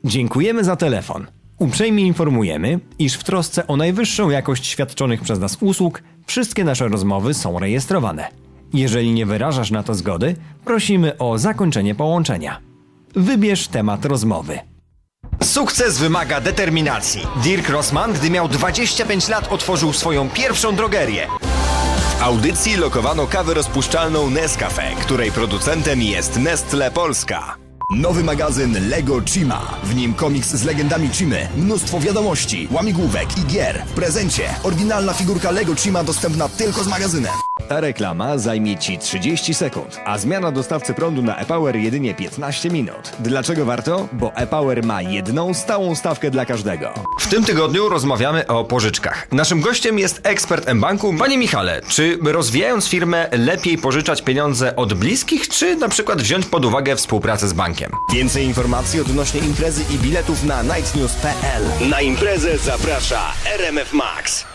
Dziękujemy za telefon. Uprzejmie informujemy, iż w trosce o najwyższą jakość świadczonych przez nas usług wszystkie nasze rozmowy są rejestrowane. Jeżeli nie wyrażasz na to zgody, prosimy o zakończenie połączenia. Wybierz temat rozmowy. Sukces wymaga determinacji. Dirk Rossmann, gdy miał 25 lat, otworzył swoją pierwszą drogerię. W audycji lokowano kawę rozpuszczalną Nescafe, której producentem jest Nestle Polska. Nowy magazyn Lego Chima. W nim komiks z legendami Chimy, mnóstwo wiadomości, łamigłówek i gier. W prezencie oryginalna figurka Lego Chima dostępna tylko z magazynem. Ta reklama zajmie Ci 30 sekund, a zmiana dostawcy prądu na ePower jedynie 15 minut. Dlaczego warto? Bo ePower ma jedną stałą stawkę dla każdego. W tym tygodniu rozmawiamy o pożyczkach. Naszym gościem jest ekspert mBanku. Panie Michale, czy rozwijając firmę lepiej pożyczać pieniądze od bliskich, czy na przykład wziąć pod uwagę współpracę z bankiem? Więcej informacji odnośnie imprezy i biletów na nightnews.pl. Na imprezę zaprasza RMF Max.